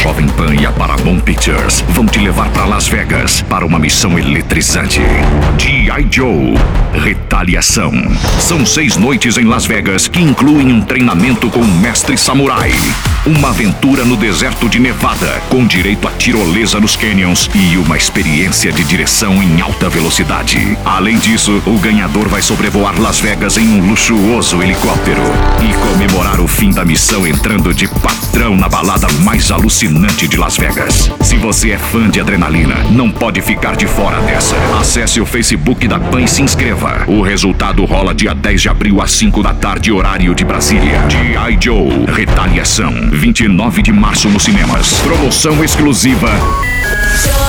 Jovem Pan e a Paramount Pictures vão te levar para Las Vegas para uma missão eletrizante. G.I. Joe, Retaliação. São 6 noites em Las Vegas que incluem um treinamento com um mestre samurai. Uma aventura no deserto de Nevada, com direito a tirolesa nos canyons e uma experiência de direção em alta velocidade. Além disso, o ganhador vai sobrevoar Las Vegas em um luxuoso helicóptero e comemorar o fim da missão entrando de patrão na balada mais alucinante de Las Vegas. Se você é fã de adrenalina, não pode ficar de fora dessa. Acesse o Facebook da Pan e se inscreva. O resultado rola dia 10 de abril às 5 da tarde, horário de Brasília. G.I. Joe, Retaliação, 29 de março nos cinemas. Promoção exclusiva